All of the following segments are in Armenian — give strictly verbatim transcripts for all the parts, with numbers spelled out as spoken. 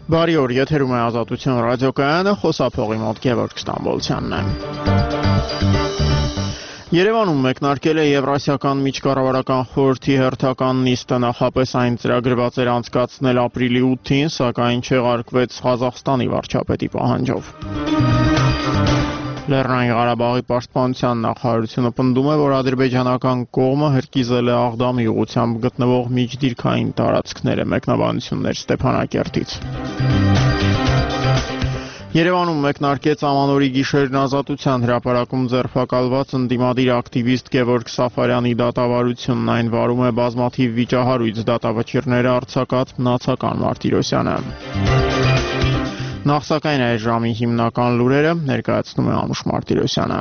Բարի օր, եթերում է Ազատություն ռադիոկայանը, խոսափողի մոտ Գևորգ Ստամբոլցյանն է։ Երևանում մեկնարկել է Եվրասիական միջկառավարական խորհրդի հերթական նիստը, նախապես այն ծրագրված էր անցկացնել ապրիլի ութին, սակայն չեղարկվեց Ղազախստանի վարչապետի պահանջով։ Լեռնային Ղարաբաղի պաշտպանության նախարարությունը պնդում է, որ ադրբեջանական կողմը հրկիզել է Աղդամի ուղղությամբ գտնվող միջդիրքային տարածքները, մեկնաբանություններ Ստեփանակերտից։ Երևանում մեկնարկեց Ամանորի գիշերն ազատության հրապարակում ձերբակալված ընդդիմադիր ակտիվիստ Գևորգ Սաֆարյանի դատավարությունն, այն վարում է բազմաթիվ վիճահարույց դատավճիռները արձակած Մնացական Մարտիրոսյանը։ Նախ սակայն այս ժամի հիմնական լուրերը ներկայացնում է Անուշ Մարտիրոսյանը։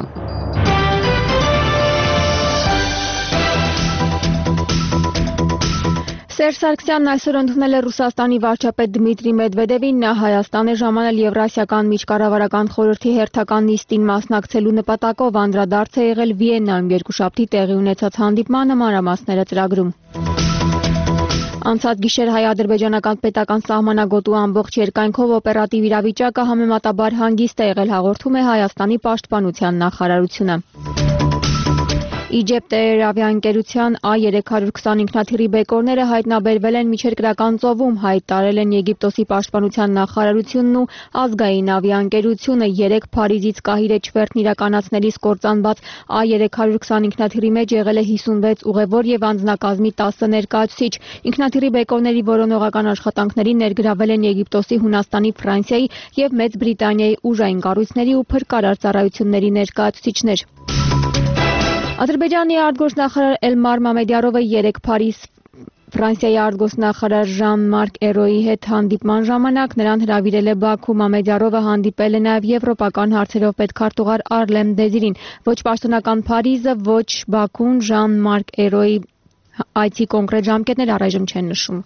Սերժ Սարգսյանն այսօր ընդունել է Ռուսաստանի վարչապետ Դմիտրի Մեդվեդևին, նա Հայաստան է ժամանել Եվրասիական միջկառավարական խորհրդի հերթական նիստին մասնակցելու նպատակով, անդրադարձ է եղել Վիեննայում երկուշաբթի տեղի ունեցած հանդիպմանը, մանրամասները ծրագրում։ Անցած գիշեր հայ-ադրբեջանական պետական սահմանագոտու ամբողջ երկայնքով օպերատիվ իրավիճակը համեմատաբար հանգիստ է եղել, հաղորդում է Հայաստանի պաշտպանության նախարարությունը։ Իջեպտ ավիաընկերության A երեք հարյուր քսան ինքնաթիռի բեկորները հայտնաբերվել են միջերկրական ծովում, հայտարարել են Եգիպտոսի պաշտպանության նախարարությունն ու ազգային ավիաընկերությունը։ Երեք Փարիզից Կահիրե չվերթն իրականացնելիս կործանված A երեք հարյուր քսան ինքնաթիռի մեջ եղել է հիսունվեց ուղևոր եւ անձնակազմի տասը ներկայացուցիչ։ Ինքնաթիռի բեկորների որոնողական աշխատանքներին ներգրավել են Եգիպտոսի, Հունաստանի, Ֆրանսիայի եւ Մեծ Բրիտանիայի ուժային կառույցների ու փրկարար ծառայությունների ներկայացուցիչներ։ Ադրբեջանի արտգործնախարար Էլմար Մամեդյարովը երեկ Փարիզ Ֆրանսիայի արտգործնախարար Ժան-Մարկ Էրոյի հետ հանդիպման ժամանակ նրան հրավիրել է Բաքու։ Մամեդյարովը հանդիպել է նաև եվրոպական հարցերով պետքարտուղար Արլեմ Դեզիրին։ Ոչ պաշտոնական Փարիզը, ոչ Բաքուն Ժան-Մարկ Էրոյի այցի կոնկրետ ժամկետներ առայժմ չեն նշում։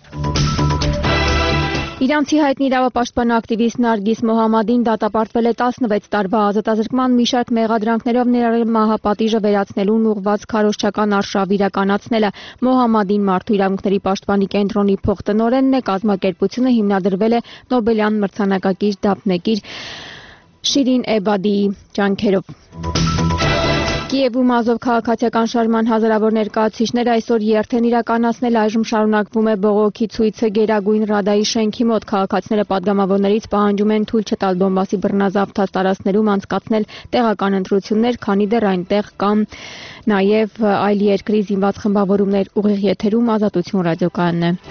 Իրանցի հայտնի իրավապաշտպան ակտիվիստ Նարգիս Մոհամմադին դատապարտվել է տասնվեց տարվա ազատազրկման մի շարք մեղադրանքներով, ներառյալ մահապատիժը վերացնելուն ուղղված քարոզչական արշավ իրականացնելը։ Մոհամմադին Մարդու իրավունքների պաշտպանի կենտրոնի փոխտնօրենն է, կազմակերպությունը հիմնադրվել է Նոբելյան մրցանակակիր դափնեկիր Շիրին Էբադիի ջանքերով։ Կիևում Ազով քաղաքացիական շարժման հազարավոր ներկայացուցիչներ այսօր երթ են իրականացնել, այժմ շարունակվում է բողոքի ցույցը Գերագույն Ռադայի շենքի մոտ։ Քաղաքացիները պատգամավորներից պահանջում են թույլ չտալ Դոնբասի բռնազավթած տարածքներում անցկացնել տեղական ընտրություններ, քանի դեռ այնտեղ կան նաև այլ երկրի զինված խմբավորումներ։ Ուղիղ եթերում Ազատություն ռադիոկայանն է։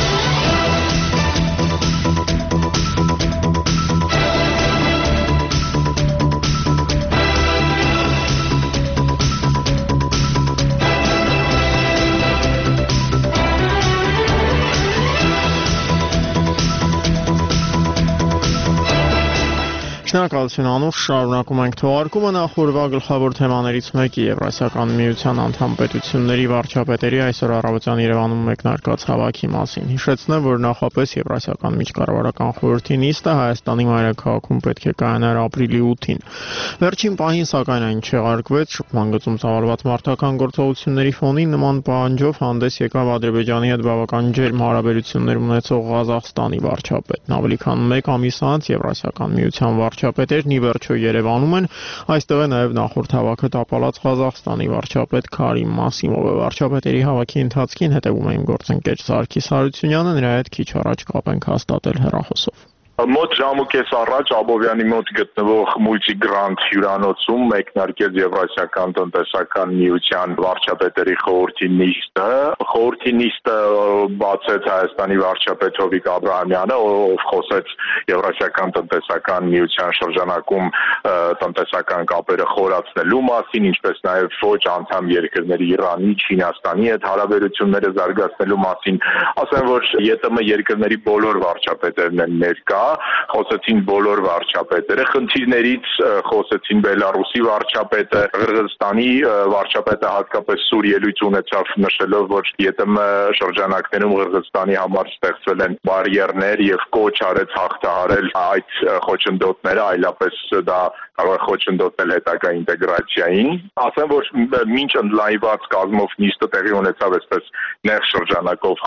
Շնորհակալություն Անուշ, շարունակում ենք թողարկումը, նախորդ գլխավոր թեմաներից մեկի Եվրասիական միության անդամ պետությունների վարչապետերի այսօր առավոտյան Երևանում մեկնարկած հավաքի մասին։ Հիշեցնեմ, որ նախապես Եվրասիական միջկառավարական խորհրդի նիստը Հայաստանի մայրաքաղաքում պետք է կայանար ապրիլի ութին։ Վերջին պահին սակայն այն չեղարկվեց, շփման գծում ծավալված մարդական գործողությունների ֆոնին նման պահանջով հանդես եկավ Ադրբեջանի հետ բավական ջերմ հարաբերություններ ունեցող Ղազախստանի վարչապետն։ Ավելի քան մեկ ամիս անց Եվրասիական միության վարչապետերն ի վերջո Երևանում են, այստեղ է նաև նախորդ հավաքը տապալած Ղազախստանի վարչապետ Քարիմ Մասիմովը։ Վարչապետերի հավաքի ընթացքին հետևում է իմ գործընկեր Սարգիս Հարությունյանը, նրա հետ քիչ առաջ կապ ենք հաստատել հեռախոսով։ Մոտ ժամ ու կես առաջ Աբովյանի մոտ գտնվող Multigrandt հյուրանոցում մեկնարկեց Եվրասիական տնտեսական միության վարչապետերի խորհրդի նիստը։ Խորհրդի նիստը բացեց Հայաստանի վարչապետ Հովիկ Աբրահամյանը, ով խոսեց Եվրասիական տնտեսական միության շրջանակում տնտեսական կապերը խորացնելու մասին, ինչպես նաև ոչ անդամ երկրների Իրանի, Չինաստանի հետ հարաբերությունները զարգացնելու մասին։ Ասեմ, որ ԵՏՄ երկրների բոլոր վարչապետերն են ներկա, խոսեցին բոլոր վարչապետերը, խնդիրներից խոսեցին Բելարուսի վարչապետը, Ղրղըզստանի վարչապետը հատկապես սուր ելույթ ունեցավ, նշելով, որ ԵՏՄ շրջանակներում Ղրղըզստանի համար ստեղծվել են բարիերներ եւ կոչ արեց հաղթահարել այդ խոչընդոտները, այլապես դա կարող է խոչընդոտել հետագա ինտեգրացիային։ Ասեմ, որ մինչ ընդլայնված կազմով նիստը տեղի ունեցավ այսպես նեղ շրջանակով հանդիպ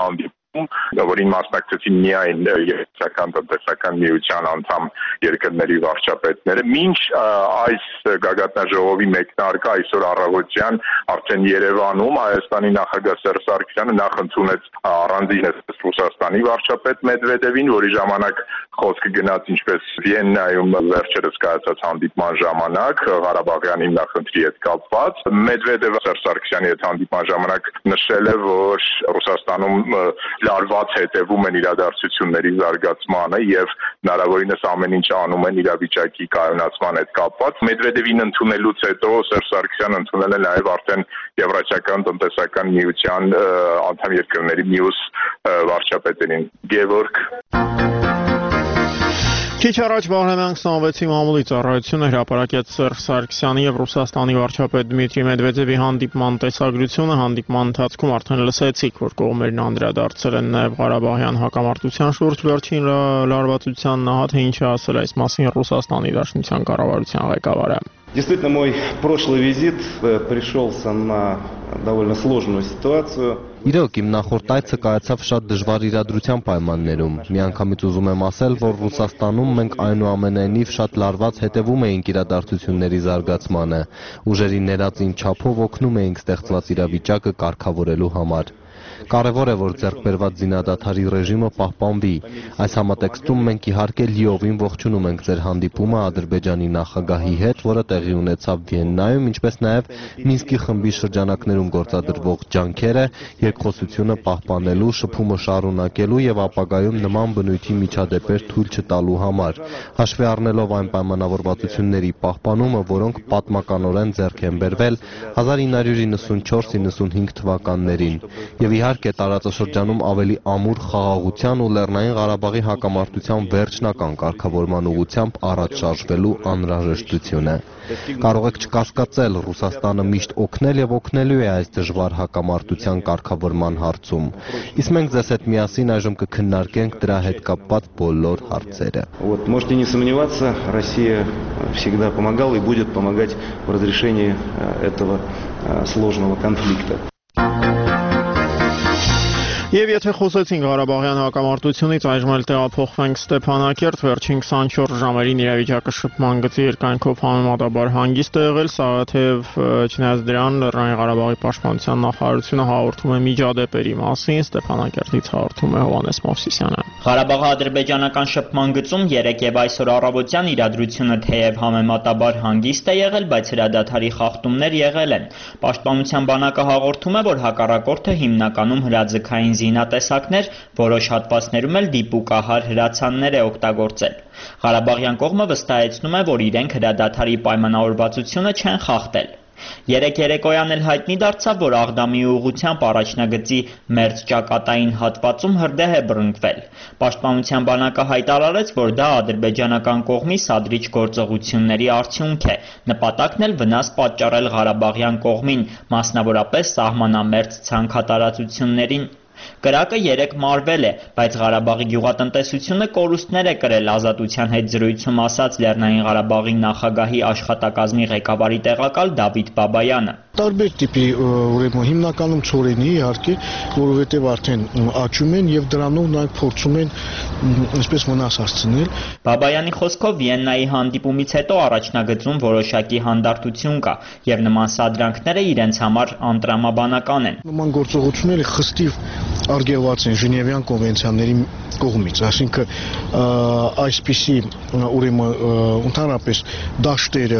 որին մասնակցեցին միայն Եվրասիական տնտեսական միության անդամ երկրների վարչապետները։ Մինչ այս գագաթնաժողովի մեկնարկը այսօր առավոտյան արդեն Երևանում Հայաստանի նախագահ Սերժ Սարգսյանը նախ ընդունեց առանձինս Ռուսաստանի վարչապետ Մեդվեդևին, որի ժամանակ խոսքը գնաց ինչպես Վիեննայում վերջերս կայացած հանդիպման ժամանակ Ղարաբաղյան հիմնախնդրի հետ կապված։ Մեդվեդևը Սերժ Սարգսյանի հետ հանդիպման ժամանակ նշել է, որ Ռուսաստանում լարված հետևում են իրադարձությունների զարգացմանը եւ հնարավորինս ամեն ինչ անում են իրավիճակի կայունացման հետ կապված։ Մեդվեդևին ընդունելուց հետո Սերժ Սարգսյանը ընդունել է նաեւ արդեն Եվրասիական տնտեսական միության անդամ երկրների մյուս վարչապետերին։ Գևորգ Քիչ առաջ Բահրամյան քսանվեցի մամուլի ծառայությունը հրապարակեց Սերժ Սարգսյանի եւ Ռուսաստանի վարչապետ Դմիտրի Մեդվեդևի հանդիպման տեսագրությունը։ Հանդիպման ընթացքում արդեն լսեցիք, որ կողմերն անդրադարձել են նաեւ Ղարաբաղյան հակամարտության շուրջ վերջին լարվածության նահատ, ինչը ասել այս մասին Ռուսաստանի Դաշնության կառավարության ղեկավարը։ Действительно, мой прошлый визит пришелся на довольно сложную ситуацию. Իրոք իմ նախորդ այցը կայացավ շատ դժվար իրադրության պայմաններում։ Միանգամից ուզում եմ ասել, որ Ռուսաստանում մենք այնուամենայնիվ շատ լարված հետևում էինք իրադարձությունների զարգացմանը։ Ուժերի ներածին չափով օգնում էինք ստեղծված իրավիճակը կարգավորելու համար։ Կարևոր է, որ ձեռքբերված զինադադարի ռեժիմը պահպանվի։ Այս համատեքստում մենք իհարկե լիովին ողջունում ենք ձեր հանդիպումը Ադրբեջանի նախագահի հետ, որը տեղի ունեցավ Վիեննայում, ինչպես նաև Մինսկի խմբի շրջանակներում գործադրվող ջանքերը երկխոսությունը պահպանելու, շփումը շարունակելու եւ ապագայում նման բնույթի միջադեպեր թույլ չտալու համար, հաշվի առնելով այն պայմանավորվածությունների պահպանումը, որոնք պատմականորեն ձեռք են բերվել հազար ինը հարյուր իննսունչորս իննսունհինգ թվականներին, եւ իհարկե տարածաշրջանում ավելի ամուր խաղաղության ու Լեռնային Ղարաբաղի հակամարտության վերջնական կարգավորման ուղղությամբ առաջ շարժվելու անհրաժեշտությունը։ Կարող եք չկասկածել, Ռուսաստանը միշտ օգնել եւ օգնելու է այս դժվար հակամարտության կարգավորման հարցում։ Իսկ մենք ձեզ հետ միասին այժմ կքննարկենք դրա հետ կապված բոլոր հարցերը։ Вот, можете не сомневаться, Россия всегда помогала и будет помогать в разрешении этого сложного конфликта. Եվ եթե խոսեցինք Ղարաբաղյան հակամարտությունից, այժմ էլ տեղափոխվենք Ստեփանակերտ, վերջին քսանչորս ժամերին իրավիճակը շփման գծի երկայնքով համեմատաբար հանգիստ է եղել, սակայն չնայած դրան Լեռնային Ղարաբաղի պաշտպանության նախարարությունը հաղորդում է միջադեպերի մասին, Ստեփանակերտից հաղորդում է Հովհաննես Մովսիսյանը։ Ղարաբաղի-ադրբեջանական շփման գծում երեկ եւ այսօր առավոտյան իրադրությունը թեև համեմատաբար հանգիստ է եղել, բայց հրադադարի խախտումներ եղել են։ Պաշտպանության բանակը հաղորդում է, որ հակառակորդը հիմնականում հրաձգային զինատեսակներ, որոշ հատվածներում էլ դիպուկահար հրացաններ է օգտագործել։ Ղարաբաղյան կողմը վստահեցնում է, որ իրենք հրադադարի պայմանավորվածությունը չեն խախտել։ Երեկ երեկոյան էլ հայտնի դարձավ, որ Աղդամի ուղղությամբ առաջնագծի մերձ ճակատային հատվածում հրդեհ է բռնկվել։ Պաշտպանության բանակը հայտարարեց, որ դա ադրբեջանական կողմի սադրիչ գործողությունների արդյունք է, նպատակն էլ վնաս պատճառել Ղարաբաղյան կողմին, մասնավորապես սահմանամերձ ցանքատարածություններին։ Կրակը երեկ մարվել է, բայց Ղարաբաղի գյուղատնտեսությունը կորուստներ է կրել, Ազատության հետ զրույցում ասաց Լեռնային Ղարաբաղի նախագահի աշխատակազմի ղեկավարի տեղակալ Դավիթ Բաբայանը։ Տարբեր տիպի ուրեմն հիմնականում ծորենի իհարկե, որովհետև արդեն աճում են եւ դրանով նրանք փորձում են այսպես վնաս հասցնել։ Բաբայանի խոսքով Վիեննայի հանդիպումից հետո առաջնագծում որոշակի հանդարտություն կա եւ նման սադրանքները իրենց համար անտրամաբանական են։ Նման գործողությունները խստիվ արգելված են Ժնևյան կոնվենցիաների կողմից, այսինքն այսպիսի ուրեմն ընդհանրապես դաշտերը,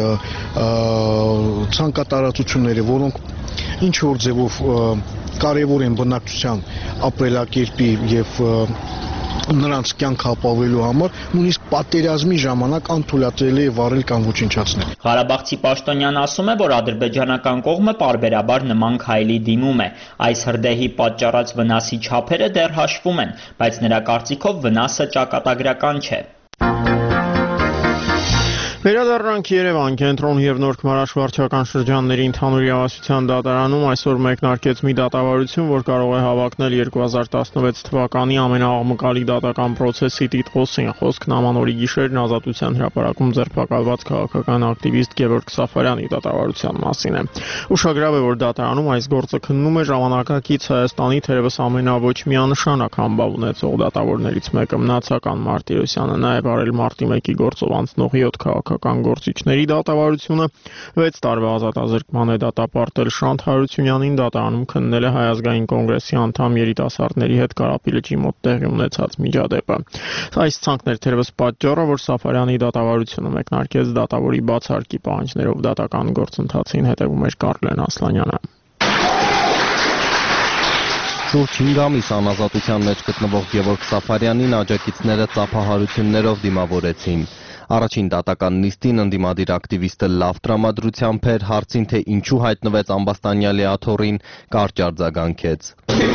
ցանկատարածությունները, որոնք ինչ որ ձևով կարևոր են բնակչության ապրելակերպի եւ նրանց կյանքը ապահովելու համար, նույնիսկ պատերազմի ժամանակ անթույլատրելի է վարել կամ ոչնչացնել։ Ղարաբաղցի պաշտոնյան ասում է, որ ադրբեջանական կողմը պարբերաբար նման քայլի դիմում է։ Այս հրդեհի պատճառած վնասի չափերը դեռ հաշվում են, բայց նրա կարծիքով վնասը ճակատագրական չէ։ Վերադառնանք Երևան, Կենտրոն և Նոր Քմարաշ վարչական շրջանների ընդհանուր իրավասության դատարանում այսօր մեկնարկեց մի դատավարություն, որ կարող է հավակնել երկու հազար տասնվեց թվականի ամենաաղմկալի դատական պրոցեսի տիտղոսին։ Խոսքն Ամանորի գիշերն Ազատության հրապարակում ձերբակալված քաղաքական ակտիվիստ Գևորգ Սաֆարյանի դատավարության մասին է։ Ուշագրավ է, որ դատարանում այս գործը քննում է ժամանակակից Հայաստանի թերևս ամենավոչ միանշանակ համբավ ունեցող դատավորներից մեկը Մնացական Մարտիրոսյանը, նաև արել մարտի մեկի գործով անցնող յոթ քաղաքական գործիչների դատավարությունը վեց տարվա ազատազրկման է դատապարտել Շանթ Հարությունյանին, դատարանում քննել է Հայ ազգային կոնգրեսի անդամ երիտասարդների հետ Կարապի լճի մոտ տեղի ունեցած միջադեպը։ Այս ցանկն էր թերևս պատճառը, որ Սաֆարյանի դատավարությունը մեկնարկեց դատավորի բացարկի պահանջներով դատական գործընթացին հետևում էր Կարլեն Ասլանյանը։ Շուրջ հինգ ամիս անազատության մեջ գտնվող Գևորգ Սաֆարյանին աջակիցները ծափահարություններով դիմավորեցին։ Առաջին դատական նիստին ընդդիմադիր ակտիվիստը լավ տրամադրությամբ էր, հարցին թե ինչու հայտնվեց ամբաստանյալի աթոռին, կարճ արձագանքեց։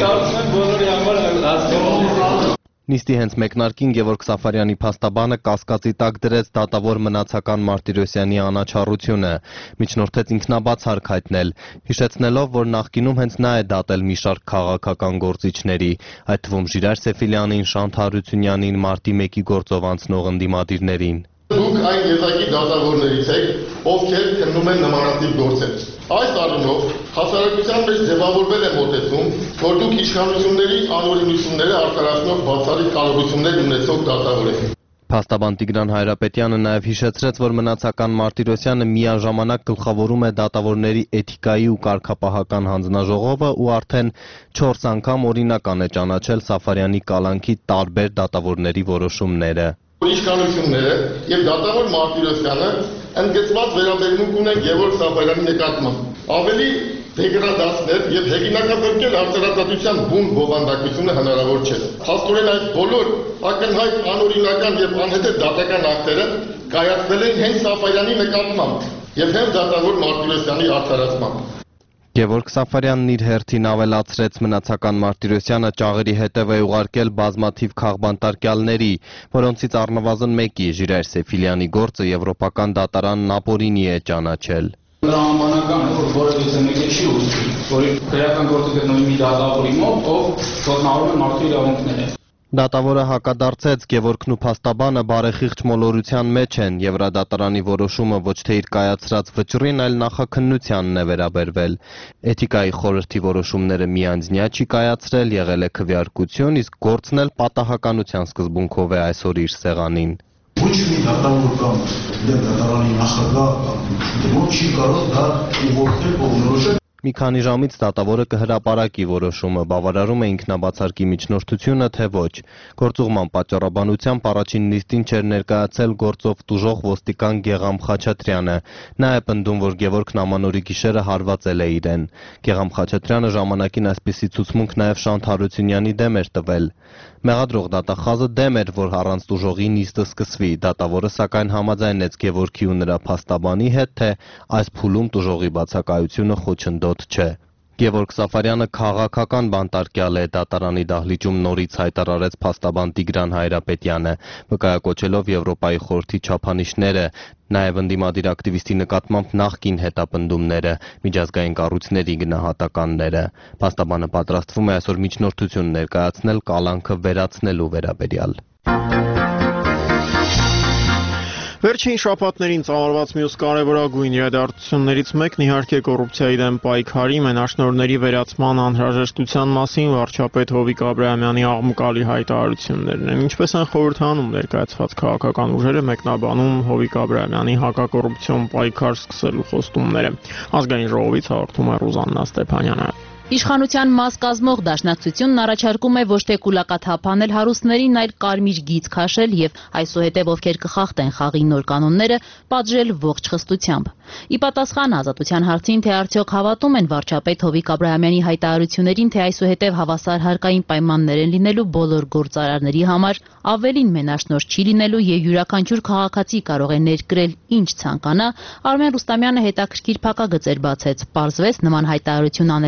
Նիստի հենց մեկնարկին Գևորգ Սաֆարյանի փաստաբանը կասկածի տակ դրեց դատավոր Մնացական Մարտիրոսյանի անաչառությունը, միջնորդեց ինքնաբացարկ հայտնել, հիշեցնելով, որ նախկինում հենց նա է դատել մի շարք քաղաքական գործիչների, այդ թվում Ժիրայր Սեֆիլյանին, Շանթ Հարությունյանին, մարտի մեկի գործով անցնող ընդդիմադիրներին։ Դուք այն եզակի դատավորներից եք, ովքեր քննում են նմանատիպ գործեր։ Այս առումով հասարակության մեջ ձևավորվել է մոտեցում, որ դուք իշխանությունների անօրինությունները արտարացնող բացառիկ կարողություններ ունեցող դատավոր եք։ Փաստաբան Տիգրան Հայրապետյանը նաև հիշեցրեց, որ Մնացական Մարտիրոսյանը միաժամանակ գլխավորում է դատավորների էթիկայի ու կարգապահական հանձնաժողովը ու արդեն չորս անգամ օրինական է ճանաչել Սաֆարյանի կալանքի տարբեր դատավորների որոշումները։ Իշխանությունները եւ դատավոր Մարտիրոսյանը ընդգծված վերաբերմունք ունեն Գևորգ Սաֆարյանի նկատմամբ։ Ավելի դեգրադացնել եւ հեղինակապետել արտարացության բուն բովանդակությունը հնարավոր չէ։ Փաստորեն այս բոլոր ակնհայտ անօրինական եւ անհետեթ դատական ակտերը կայացվել են հենց Սաֆարյանի նկատմամբ եւ հենց դատավոր Մարտիրոսյանի արտարացմամբ։ Գևորգ Սաֆարյանն իր հերթին ավելացրեց Մնացական Մարտիրոսյանը ճաղերի հետև է ուղարկել բազմաթիվ քաղբանտարկյալների, որոնցից առնվազն մեկի Ժիրայր Սեֆիլյանի գործը եվրոպական դատարանն ապօրինի է ճանաչել։ Նրա անվանական է, որ որևէ մեկը չի ուզում, որ քրեական գործը գտնվի մի դատավորի մոտ, ով ոտնահարում է մարդու իրավունքները։ Դատավորը հակադարձեց Գևորգն ու փաստաբանը բարեխիղճ մոլորության մեջ են, Եվրադատարանի որոշումը ոչ թե իր կայացրած վճռին, այլ նախաքննությանն է վերաբերվել։ Էթիկայի խորհրդի որոշումները միանձնյա չի կայացրել, եղել է քվեարկություն, իսկ գործն էլ պատահականության սկզբունքով է այսօր իր սեղանին։ Ոչ մի դատավոր կամ դատարանի նախագահ դեպքում չի կարող դա ուղղորդել ու որոշել։ Մի քանի ժամից դատավորը կհրապարակի որոշումը, բավարարում է ինքնաբացարկի միջնորդությունը, թե ոչ։ Գործուղման պատճառաբանությամբ առաջին նիստին չէր ներկայացել գործով տուժող ոստիկան Գեգամ Խաչատրյանը։ Նա է պնդում, որ Գևորգն Ամանորի գիշերը հարվածել է իրեն։ Գեգամ Խաչատրյանը ժամանակին այսպիսի ցուցմունք նաև Շանթ Հարությունյանի դեմ էր տվել։ Մեղադրող դատախազը դեմ էր, որ առանց տուժողի նիստը սկսվի, դատավորը սակայն համաձայնեց Գևորգի ու նրա փաստաբանի հետ, թե այս փուլում տուժողի բացակայությունը խոչընդոտ չէ։ Գևորգ Սաֆարյանը քաղաքական բանտարկյալ է, դատարանի դահլիճում նորից հայտարարեց փաստաբան Տիգրան Հայրապետյանը, վկայակոչելով Եվրոպայի խորհրդի չափանիշները, նաև ընդդիմադիր ակտիվիստի նկատմամբ նախկին հետապնդումները, միջազգային կառույցների գնահատականները։ Փաստաբանը պատրաստվում է այսօր միջնորդություն ներկայացնել կալանքը վերացնելու վերաբերյալ։ Վերջին շաբաթներին ծավալված մյուս կարևորագույն իրադարձություններից մեկն իհարկե կոռուպցիայի դեմ պայքարի, մենաշնորհների վերացման անհրաժեշտության մասին վարչապետ Հովիկ Աբրահամյանի աղմկալի հայտարարություններն են։ Ինչպես են խորհրդանում ներկայացված քաղաքական ուժերը մեկնաբանում Հովիկ Աբրահամյանի հակակոռուպցիոն պայքար սկսելու խոստումները։ Ազգային ժողովից հաղորդում է Ռուզաննա Ստեփանյանը։ Իշխանության մաս կազմող դաշնակցությունն առաջարկում է ոչ թե կուլակաթափ անել հարուստներին, այլ կարմիր գիծ քաշել եւ այսուհետեւ ովքեր կխախտեն խաղի նոր կանոնները, պատժել ողջ խստությամբ։ Ի պատասխան Ազատության հարցին, թե արդյոք հավատում են վարչապետ Հովիկ Աբրահամյանի հայտարարություններին, թե այսուհետեւ հավասար հարկային պայմաններ են լինելու բոլոր գործարարների համար, ավելին մենաշնորհ չի լինելու եւ յուրաքանչյուր քաղաքացի կարող է ներկրել ինչ ցանկանա, Արմեն Ռուստամյանը հետաքրքիր փակագծեր բացեց։ Պարզվեց նման հայտարարություն անելու խոս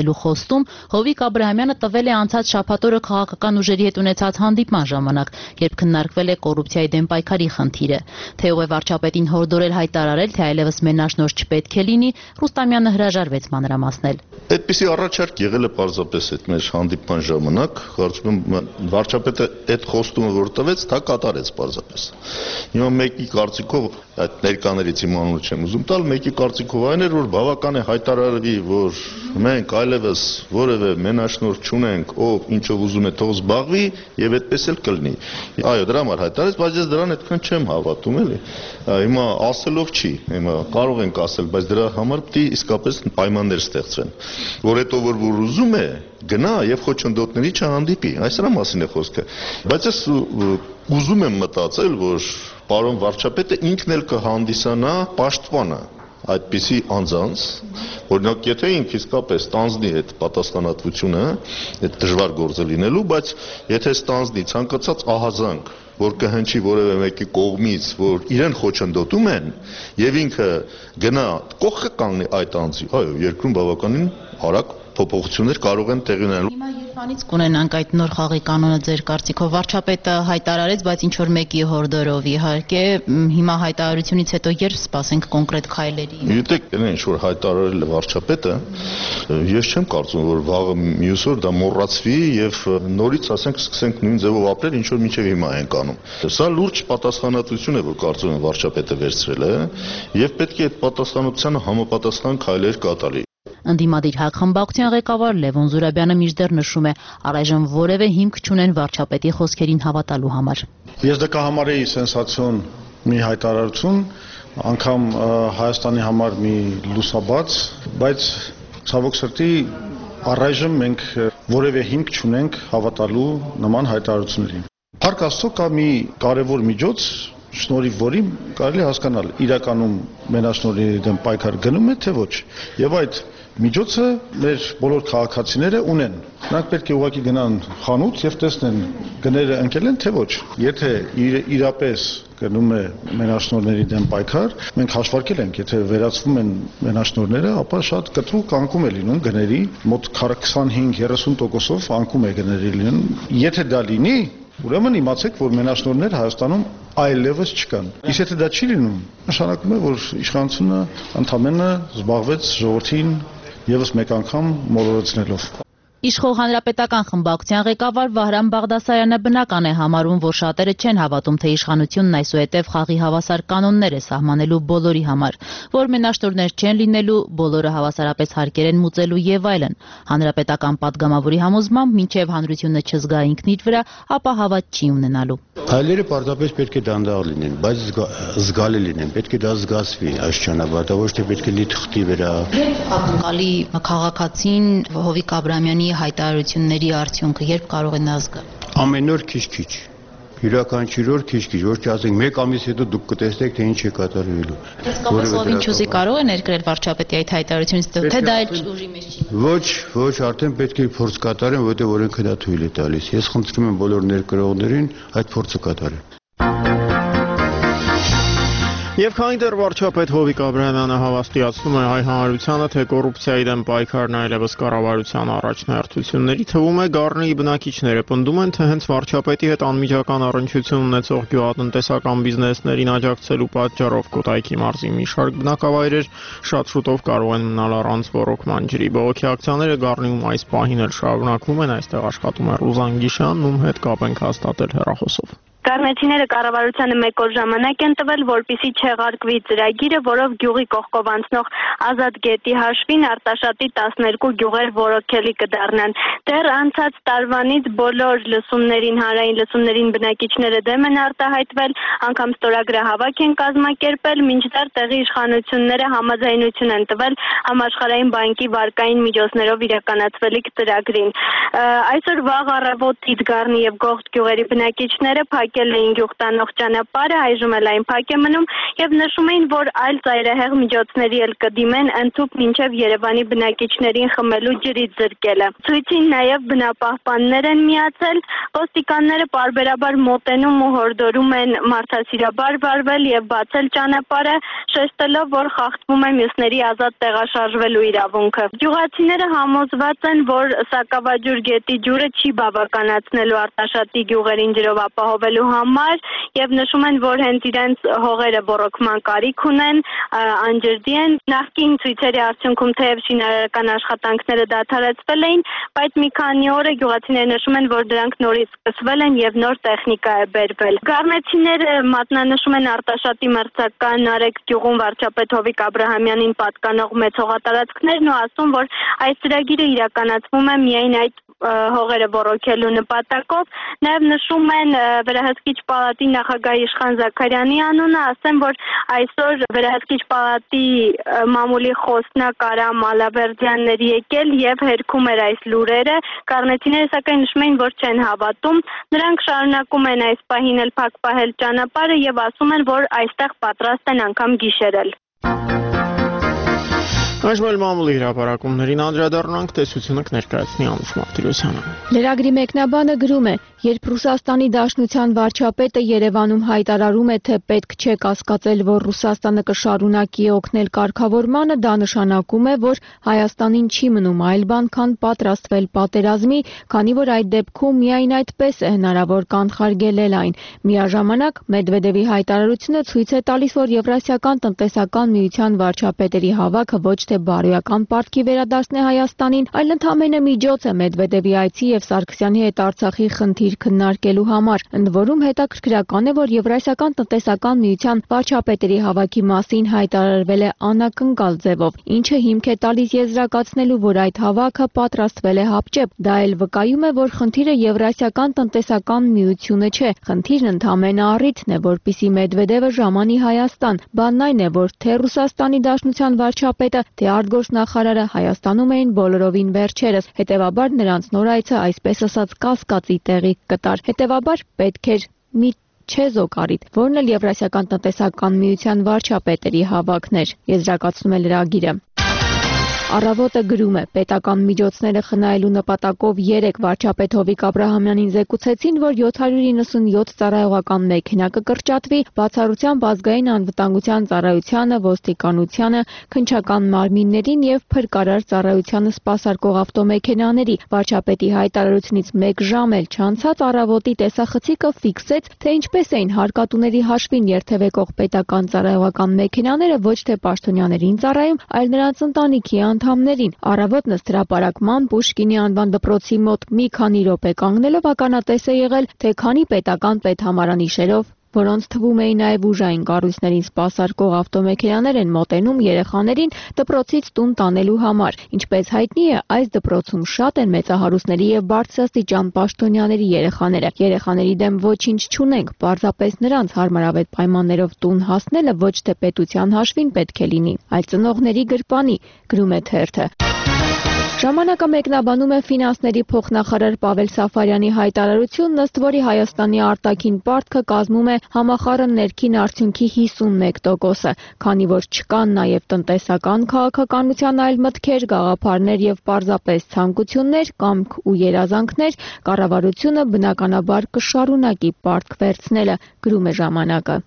խոստում Հովիկ Աբրահամյանը տվել է անցած շաբաթ օրը քաղաքական ուժերի հետ ունեցած հանդիպման ժամանակ, երբ քննարկվել է կոռուպցիայի դեմ պայքարի խնդիրը։ Թե ով է վարչապետին հորդորել հայտարարել, թե այլևս մենաշնորհ չպետք է լինի, Ռուստամյանը հրաժարվեց մանրամասնել։ Այդպիսի առաջարկ եղել է պարզապես այդ մեր հանդիպման ժամանակ, կարծում եմ վարչապետը այդ խոստումը որ տվեց, դա կատարեց պարզապես։ Հիմա մեկի կարծիքով այդ ներկաներից իմանալու չեմ ուզում տալ, մեկի կարծիքով այն էր, որ բավական է հայտարարվի, որ մենք այլևս որևէ մենաշնորհ չունենք, ով ինչով ուզում է թող զբաղվի եւ այդպես էլ կլինի։ Այո, դրա համար հայտարարեց, բայց ես դրան այդքան չեմ հավատում էլի։ Հիմա ասելով չի, հիմա կարող ենք ասել, բայց դրա համար պետք է իսկապես պայմաններ ստեղծվեն, որ հետո որ որ ուզում է գնա եւ խոչընդոտների չհանդիպի, այս դրա մասին է խոսքը։ Բայց ես ուզում եմ մտածել, որ պարոն վարչապետը ինքն էլ կհանդիսանա պաշտպանը այդպիսի անձանց, օրինակ եթե ինքը իսկապես ստանձնի այդ պատասխանատվությունը, այդ դժվար գործը լինելու, բայց եթե ստանձնի ցանկացած ահազանգ, որ կհնչի որևէ մեկի կողմից, որ իրեն խոչընդոտում են, եւ ինքը գնա կողքը կանգնի այդ անձի, այո, երկրում բավականին արագ փոփոխություններ կարող են տեղի ունենալ։ Հիմա երբանից կունենանք այդ նոր խաղի կանոնը ձեր կարծիքով վարչապետը հայտարարեց, բայց ինչ որ մեկի հորդորով իհարկե հիմա հայտարարությունից հետո երբ սպասենք կոնկրետ քայլերի։ Գիտեք, ինչ որ հայտարարել է վարչապետը, ես չեմ կարծում, որ վաղը մյուս օր դա մոռացվի եւ նորից ասենք սկսենք նույն ձևով ապրել, ինչ որ մինչեւ հիմա ենք անում։ Սա լուրջ պատասխանատվություն է, որ կարծում եմ վարչապետը վերցրել է եւ պետք է այդ պատասխանատվությանը համապատասխան քայլեր կատարի։ Ընդդիմադիր հակխմբակցության ղեկավար Լևոն Զուրաբյանը մինչդեռ նշում է, առայժմ որևէ հիմք չունեն վարչապետի խոսքերին հավատալու համար։ Ես դա կհամարեի սենսացիոն մի հայտարարություն, անգամ Հայաստանի համար մի լուսաբաց, բայց ցավոք սրտի առայժմ մենք որևէ հիմք չունենք հավատալու նման հայտարարություններին։ Փառք Աստծո կա մի կարևոր միջոց, շնորհիվ որի կարելի հասկանալ իրականում մենաշնորհների դեմ պայքար գնում է թե ոչ։ Եվ այդ միջոցը մեր բոլոր քաղաքացիները ունեն։ Նրանք պետք է ուղղակի գնան խանութ եւ տեսնեն գները ընկել են թե ոչ։ Եթե իր, իրապես գնում է մենաշնորհների դեմ պայքար, մենք հաշվարկել ենք, եթե վերացվում են մենաշնորհները, ապա շատ կտրուկ անկում է լինում գների, մոտ քսանհինգ երեսուն տոկոսով անկում է գների լինում։ Եթե դա լինի, ուրեմն իմացեք, որ մենաշնորհներ Հայաստանում այլևս չկան։ Իսկ եթե դա չի լինում, նշանակում է, որ իշխանությունը ընդամենը զբաղվեց ժողովրդին եւս մեկ անգամ մոլորեցնելով։ Իշխող հանրապետական խմբակցության ղեկավար Վահրամ Բաղդասարյանը բնական է համարում, որ շատերը չեն հավատում, թե իշխանությունն այսուհետև խաղի հավասար կանոններ է սահմանելու բոլորի համար, որ մենաշնորհներ չեն լինելու, բոլորը հավասարապես հարկեր են մուծելու եւ այլն։ Հանրապետական падգամավորի համոզմամբ, մինչեւ հանրությունը չզգա ինքն իր վրա, ապա հավատ չի ունենալու։ Քայլերը պարզապես պետք է դանդաղ լինեն, բայց զգալի լինեն, պետք է դա զգացվի այս ճանապարհը, դա ոչ թե պետք է լի թղթի վրա։ Ակնկալի քաղաքացին Հովիկ Աբրահամյանի հայտարարությունների արդյունքը երբ կարող է նա զգալ։ Ամեն օր քիչ-քիչ։ Յուրաքանչյուր օր քիչ-քիչ, ոչ թե ասենք մեկ ամիս հետո դուք կտեսնեք, թե ինչ է կատարվելու։ Իսկապես ինչ ուզի կարող է ներկրել վարչապետի այդ հայտարարությունից, թե դա էլ ուժի մեջ չի։ Ոչ, ոչ, արդեն պետք է փորձ կատարեն, որտեղ օրենքը դա թույլ է տալիս։ Ես խնդրում եմ բոլոր ներկրողներին այդ փորձը կատարել։ Եվ քանի դեռ վարչապետ Հովիկ Աբրահամյանը հավաստիացնում է հայ հանրությանը, թե կոռուպցիայի դեմ պայքարն այլևս կառավարության առաջնահերթությունների թվում է, Գառնիի բնակիչները պնդում են, թե հենց վարչապետի հետ անմիջական առնչություն ունեցող գյուղատնտեսական բիզնեսներին աջակցելու պատճառով Կոտայքի մարզի մի շարք բնակավայրեր շատ շուտով կարող են մնալ առանց ոռոգման ջրի։ Բողոքի ակցիաները Գառնիում այս պահին էլ շարունակվում են, այստեղ աշխատում է Ռուզան Գիշյանն, ում հետ կապ ենք հաստատել հեռախոսով։ Գառնեցիները կառավարությանը մեկ օր ժամանակ են տվել, որպեսզի չեղարկվի ծրագիրը, որով գյուղի կողքով անցնող Ազատ գետի հաշվին Արտաշատի տասներկու գյուղեր ոռոգելի կդառնան։ Դեռ անցած տարվանից բոլոր լսումներին, հանրային լսումներին բնակիչները դեմ են արտահայտվել, անգամ ստորագրահավաք են կազմակերպել, մինչդեռ տեղի իշխանությունները համաձայնություն են տվել Համաշխարհային բանկի վարկային միջոցներով իրականացվելիք ծրագրին։ Այսօր վաղ առավոտից Գառնի եւ Գողթ գյուղերի բնակիչները փակ փակել էին գյուղ տանող ճանապարհը, այժմ էլ այն փակ է մնում եւ նշում էին, որ այլ ծայրահեղ միջոցների էլ կդիմեն ընդհուպ մինչեւ Երևանի բնակիչներին խմելու ջրից զրկելը։ Ցույցին նաեւ բնապահպաններ են միացել, ոստիկանները պարբերաբար մոտենում ու հորդորում են մարդասիրաբար վարվել եւ բացել ճանապարհը, շեշտելով, որ խախտվում է մյուսների ազատ տեղաշարժվելու իրավունքը։ Գյուղացիները համոզված են, որ Սակավաջուր գետի ջուրը չի բավականացնելու Արտաշատի գյուղերին ջրով ապահովելու համար եւ նշում են, որ հենց իրենց հողերը ռոռոկման կարիք ունեն, անջրդի են։ Նախկին ցույցերի արդյունքում թեև շինարարական աշխատանքները դադարեցվել էին, բայց մի քանի օր է գյուղացիները նշում են, որ դրանք նորից սկսվել են եւ նոր տեխնիկա է բերվել։ Գառնեցիները մատնանշում են Արտաշատի մրցական Արեգ գյուղում վարչապետ Հովիկ Աբրահամյանին պատկանող մեծ հողատարածքներն ու ասում, որ այս ծրագիրը իրականացվում է միայն այդ հողերը ռոռոկելու նպատակով։ Նաև նշում են Վերահսկիչ պալատի նախագահ Իշխան Զաքարյանի անունը, ասեմ, որ այսօր Վերահսկիչ պալատի մամուլի խոսնակ Արամ Ալավերդյանն էր եկել եւ հերքում էր այս լուրերը։ Կառնեցիները սակայն նշում էին, որ չեն հավատում։ Նրանք շարունակում են այս պահին էլ փակ պահել ճանապարհը եւ ասում են, որ այստեղ պատրաստ են անգամ գիշերել։ Այժմ էլ մամուլի հրապարակումներին անդրադառնանք, տեսությունը կներկայացնի Անուշ Մարտիրոսյանը։ Լրագրի մեկնաբանը գրում է. երբ Ռուսաստանի Դաշնության վարչապետը Երևանում հայտարարում է, թե պետք չէ կասկածել, որ Ռուսաստանը կշարունակի օգնել կարգավորմանը, դա նշանակում է, որ Հայաստանին չի մնում այլ բան, քան պատրաստվել պատերազմի, քանի որ այդ դեպքում միայն այդպես է հնարավոր կանխարգելել այն։ Միաժամանակ Մեդվեդևի հայտարարությունը ցույց է տալիս, որ Եվրասիական տնտեսական միության վարչապետերի հավաքը ոչ թե բարոյական պարտքի վերադարձն է Հայաստանին, այլ ընդամենը միջոց է Մեդվեդևի այցի եւ Սարգսյանի հետ Արցախի խնդիր քննարկելու համար։ Ընդ որում հետաքրքրական է, որ Եվրասիական տնտեսական միության վարչապետերի հավաքի մասին հայտարարվել է անակնկալ ձևով, ինչը հիմք է տալիս եզրակացնելու, որ այդ հավաքը պատրաստվել է հապճեպ։ Դա էլ վկայում է, որ խնդիրը Եվրասիական տնտեսական միությունը չէ, խնդիրն ընդամենը առիթն է, որպիսի Մեդվեդևը ժամանի Հայաստան։ Բանն այն է, որ թե Ռուսաստանի Դաշնության վարչապետը, թե արտգործնախարարը Հայաստանում էին բոլորովին վերջերս, հետևաբար նրանց նոր այցը այսպես ասած կասկածի տեղի կտար։ Հետևաբար պետք էր մի չեզոք առիթ, որն էլ Եվրասիական տնտեսական միության վարչապետերի հավաքն էր, եզրակացնում է լրագիրը։ Առավոտը գրում է. պետական միջոցները խնայելու նպատակով երեկ վարչապետ Հովիկ Աբրահամյանին զեկուցեցին, որ յոթ հարյուր իննսունյոթ ծառայողական մեքենա կկրճատվի, բացառությամբ ազգային անվտանգության ծառայությանը, ոստիկանությանը, քննչական մարմիններին եւ փրկարար ծառայությանը սպասարկող ավտոմեքենաների։ Վարչապետի հայտարարությունից մեկ ժամ էլ չանցած առավոտի տեսախցիկը ֆիքսեց, թե ինչպես էին հարկատուների հաշվին երթևեկող պետական ծառայողական մեքենաները ոչ թե պաշտոնյաներին ծառայում, այլ նրանց ընտանիքի անդամներին։ Առավոտն ըստ հրապարակման Պուշկինի անվան դպրոցի մոտ մի քանի րոպե կանգնելով ականատես է եղել, թե քանի պետական պետհամարանիշերով, որոնց թվում էին նաև ուժային կառույցներին սպասարկող ավտոմեքենաներ են մոտենում երեխաներին դպրոցից տուն տանելու համար։ Ինչպես հայտնի է, այս դպրոցում շատ են մեծահարուստների եւ բարձրաստիճան պաշտոնյաների երեխաները։ Երեխաների դեմ ոչինչ չունենք, պարզապես նրանց հարմարավետ պայմաններով տուն հասնելը ոչ թե պետության հաշվին պետք է լինի, այլ ծնողների գրպանի, գրում է թերթը։ Ժամանակը մեկնաբանում է ֆինանսների փոխնախարար Պավել Սաֆարյանի հայտարարությունն, ըստ որի Հայաստանի արտաքին պարտքը կազմում է համախառն ներքին արդյունքի հիսունմեկ տոկոսը, քանի որ չկան նաև տնտեսական քաղաքականության այլ մտքեր, գաղափարներ եւ պարզապես ցանկություններ, կամք ու երազանքներ, կառավարությունը բնականաբար կշարունակի պարտք վերցնելը, գրում է ժամանակը։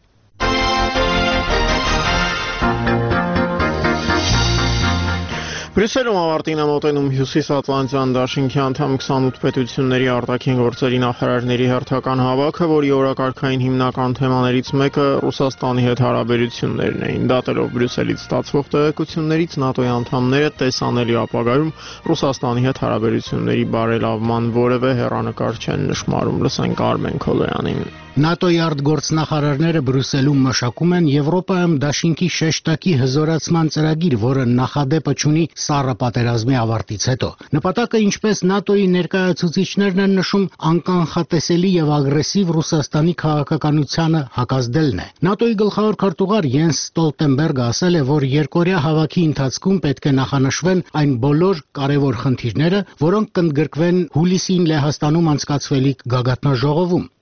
Բրյուսելում ավարտին է մոտենում Հյուսիսատլանտյան դաշինքի անդամ քսանութ պետությունների արտաքին գործերի նախարարների հերթական հավաքը, որի օրակարգային հիմնական թեմաներից մեկը Ռուսաստանի հետ հարաբերություններն էին։ Դատելով Բրյուսելից ստացվող տեղեկություններից ՆԱՏՕ-ի անդամները տեսանելի ապագայում Ռուսաստանի հետ հարաբերությունների բարելավման որևէ հեռանկար չեն նշмарում։ Լսենք Արմեն Քոլոյանին։ ՆԱՏՕ-ի արտգործնախարարները Բրյուսելում մշակում են Եվրոպայում դաշինքի շեշտակի հզորացման ծրագիր, որը նախադեպը չունի սառը պատերազմի ավարտից հետո։ Նպատակը, ինչպես ՆԱՏՕ-ի ներկայացուցիչներն են նշում, անկանխատեսելի եւ ագրեսիվ Ռուսաստանի քաղաքականությանը հակազդելն է։ ՆԱՏՕ-ի գլխավոր քարտուղար Յենս Ստոլտենբերգը ասել է, որ երկօրյա հավաքի ընթացքում պետք է նախանշվեն այն բոլոր կարևոր խնդիրները, որոնք կընդգրկվեն հուլիսին Լեհաստանում անցկացվելիք գագաթնաժողովում։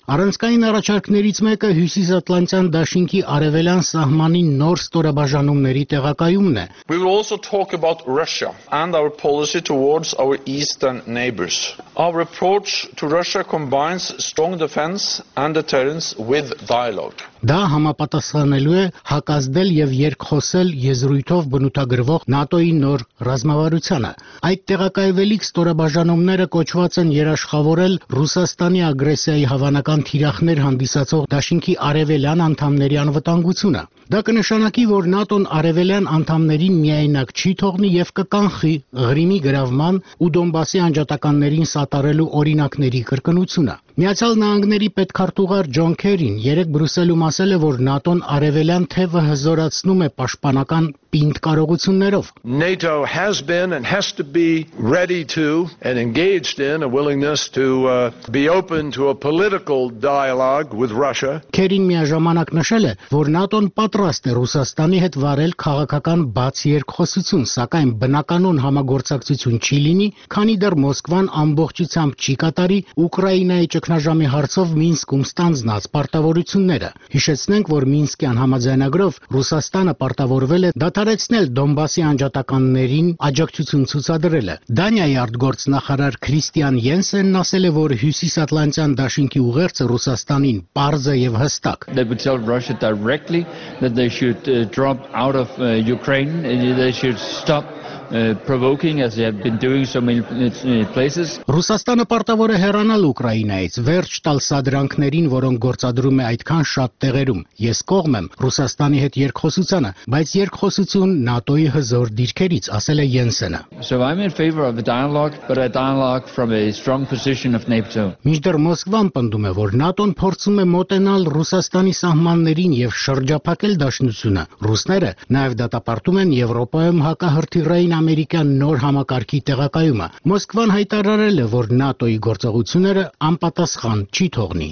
Առանցքային առաջարկներից մեկը Հյուսիսատլանտյան դաշինքի արևելյան սահմանի նոր ստորաբաժանումների տեղակայումն է։ We will also talk about Russia and our policy towards our eastern neighbors. Our approach to Russia combines strong defense and deterrence with dialogue. Դա համապատասխանելու է հակազդել եւ երկխոսել եզրույթով բնութագրվող ՆԱՏՕ-ի նոր ռազմավարությանը։ Այդ տեղակայվելիք ստորաբաժանումները կոչված են երաշխավորել Ռուսաստանի ագրեսիայի հավանական թիրախներ հանդիսացող դաշինքի արևելյան անդամների անվտանգությունը։ Դա կնշանակի, որ ՆԱՏՕ-ն արևելյան անդամներին միայնակ չի թողնի եւ կկանխի Ղրիմի գրավման ու Դոնբասի անջատականներին սատարելու օրինակների կրկնությունը։ Միացյալ Նահանգների պետքարտուղար Ջոն Քերին երեկ Բրյուսելում ասել է, որ ՆԱՏՕ-ն արևելյան թևը հզորացնում է պաշտպանական պինդ կարողություններով։ NATO has been and has to be ready to and engaged in a willingness to uh, be open to a political dialogue with Russia. Քերին միաժամանակ նշել է, որ ՆԱՏՕ-ն պատրաստ է Ռուսաստանի հետ վարել քաղաքական բաց երկխոսություն, սակայն բնականon համագործակցություն չի լինի, քանի դեռ Մոսկվան ամբողջությամբ չի կատարի Ուկրաինայի ճգնաժամի հարցով Մինսկում ստանձնած պարտավորությունները։ Հիշեցնենք, որ Մինսկյան համաձայնագրով Ռուսաստանը պարտավորվել է դադարեցնել Դոնբասի անջատականներին աջակցություն ցուցադրելը։ Դանիայի արտգործնախարար Քրիստիան Յենսենն ասել է, որ Հյուսիսատլանտյան դաշինքի ուղերձը Ռուսաստանին պարզ է եւ հստակ։ They would tell Russia directly that they should uh, drop out of uh, Ukraine and they should stop Uh, provoking as they have been doing so many uh, places. Ռուսաստանը պարտավոր է հեռանալ Ուկրաինայից, վերջ տալ սադրանքներին, որոնք գործադրում է այդքան շատ տեղերում։ Ես կողմ եմ Ռուսաստանի հետ երկխոսությանը, բայց երկխոսություն ՆԱՏՕ-ի հզոր դիրքերից, ասել է Յենսենը։ So I'm in favor of a dialogue, but a dialogue from a strong position of NATO. Մինչդեռ Մոսկվան պնդում է, որ ՆԱՏՕ-ն փորձում է մոտենալ Ռուսաստանի սահմաններին եւ շրջափակել դաշնությունը։ Ռուսները նաեւ դատապարտում են Եվրոպայում հակահրթիռային ամերիկյան նոր համակարգի տեղակայումը։ Մոսկվան հայտարարել է, որ ՆԱՏՕ-ի գործողությունները անպատասխան չի թողնի։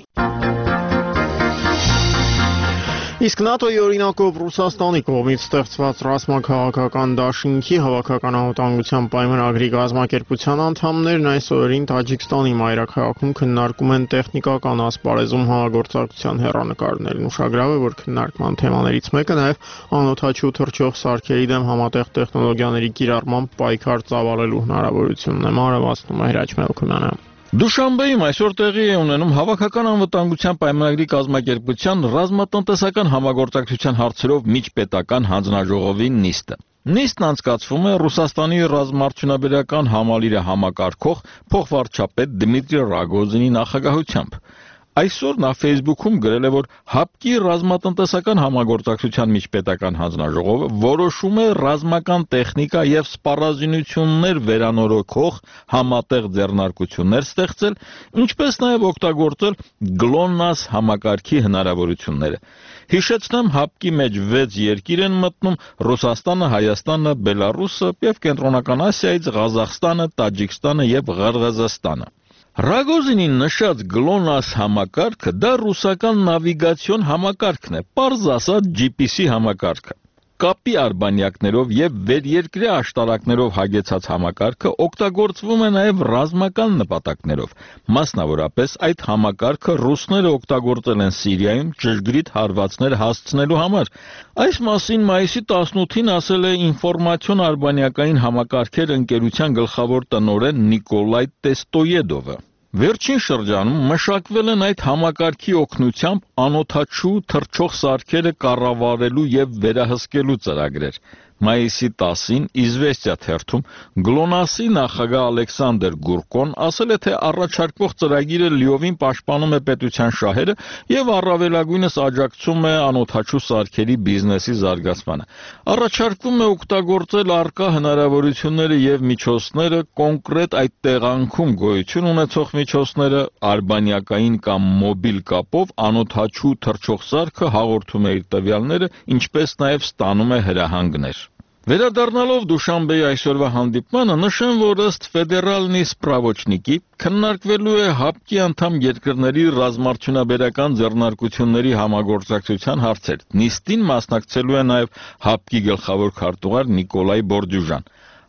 Իսկ ՆԱՏՕ-ի օրինակով Ռուսաստանի կողմից ստեղծված ռազմաքաղաքական դաշինքի հավաքական անվտանգության պայմանագրի կազմակերպության անդամներն այս օրերին Տաջիկստանի մայրաքաղաքում քննարկում են տեխնիկական ասպարեզում համագործակցության հեռանկարներն։ Ուշագրավ է, որ քննարկման թեմաներից մեկը նաև անօդաչու թռչող սարքերի դեմ համատեղ տեխնոլոգիաների կիրառման պայքար ծավալելու հնարավորությունն է։ Մանրամասնում է Հրաչ Մելքումյանը։ Դուշանբեում այսօր տեղի է ունենում հավաքական անվտանգության պայմանագրի կազմակերպության ռազմատնտեսական համագործակցության հարցերով միջպետական հանձնաժողովի նիստը։ Նիստն անցկացվում է Ռուսաստանի ռազմաարդյունաբերական համալիրը համակարգող փոխվարչապետ Դմիտրի Ռագոզինի նախագահությամբ։ Այսօր նա Facebook-ում գրել է, որ ՀԱՊԿ-ի ռազմատնտեսական համագործակցության միջպետական հանձնաժողովը որոշում է ռազմական տեխնիկա եւ սպառազինություններ վերանորոգող համատեղ ձեռնարկություններ ստեղծել, ինչպես նաեւ օգտագործել GLONASS համակարգի հնարավորությունները։ Հիշեցնեմ, ՀԱՊԿ-ի մեջ վեց երկիր են մտնում Ռուսաստանը, Հայաստանը, Բելարուսը եւ Կենտրոնական Ասիայից Ղազախստանը, Տաջիկստանը եւ Ղրղըզստանը։ Ռագոզինին նշած GLONASS համակարգը դա ռուսական նավիգացիոն համակարգն է, պարզ ասած G P S համակարգը։ Կապի արբանյակներով եւ վերերկրյա աշտարակներով հագեցած համակարգը օգտագործվում է նաեւ ռազմական նպատակներով։ Մասնավորապես այդ համակարգը ռուսները օգտագործել են Սիրիայում ճշգրիտ հարվածներ հասցնելու համար։ Այս մասին մայիսի տասնութին ասել է ինֆորմացիոն արբանյակային համակարգեր ընկերության գլխավոր տնօրեն Նիկոլայ Տեստոյեդովը։ Վերջին շրջանում մշակվել են այդ համակարգի օգնությամբ անօդաչու թռչող սարքերը կառավարելու եւ վերահսկելու ծրագրեր։ Մայիսի տասին Իզվեստիա թերթում GLONASS-ի նախագահ Ալեքսանդր Գուրկոն ասել է, թե առաջարկվող ծրագիրը լիովին պաշտպանում է պետության շահերը եւ առավելագույնս աջակցում է անօդաչու սարքերի բիզնեսի զարգացմանը։ Առաջարկվում է օգտագործել առկա հնարավորությունները եւ միջոցները, կոնկրետ այդ տեղանքում գոյություն ունեցող միջոցները, արբանյակային կամ մոբիլ կապով անօդաչու թռչող սարքը հաղորդում է իր տվյալները, ինչպես նաեւ ստանում է հրահանգներ։ Վերադառնալով Դուշանբեի այսօրվա հանդիպմանը, նշեմ, որ ըստ ֆեդերալնի սպրավոչնիկի քննարկվելու է ՀԱՊԿ-ի անդամ երկրների ռազմաարդյունաբերական ձեռնարկությունների համագործակցության հարցեր։ Նիստին մասնակցելու է նաև ՀԱՊԿ-ի գլխավոր քարտուղար Նիկոլայ Բորդյուժան։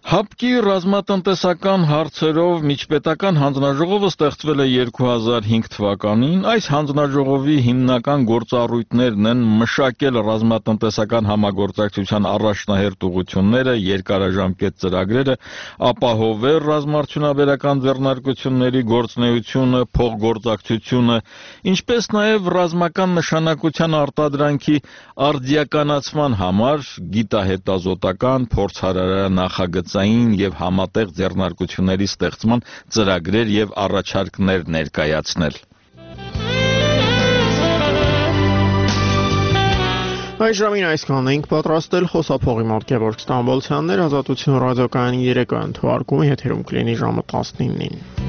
ՀԱՊԿ-ի ռազմատնտեսական հարցերով միջպետական հանձնաժողովը ստեղծվել է երկու հազար հինգ թվականին։ Այս հանձնաժողովի հիմնական գործառույթներն են մշակել ռազմատնտեսական համագործակցության առաջնահերթ ուղղությունները, երկարաժամկետ ծրագրերը, ապահովել ռազմաարդյունաբերական ձեռնարկությունների գործունեությունը, փոխգործակցությունը, ինչպես նաև ռազմական նշանակության արտադրանքի արդիականացման համար գիտահետազոտական, փորձարարական նախագծային եւ համատեղ ձեռնարկությունների ստեղծման ծրագրեր եւ առաջարկներ ներկայացնել։ Այս ժամին այսքանն ենք պատրաստել, խոսափողի մոտ Գևորգ Ստամբոլցյանն էր, Ազատություն ռադիոկայանի երեկոյան թողարկումը եթերում կլինի ժամը տասնինին։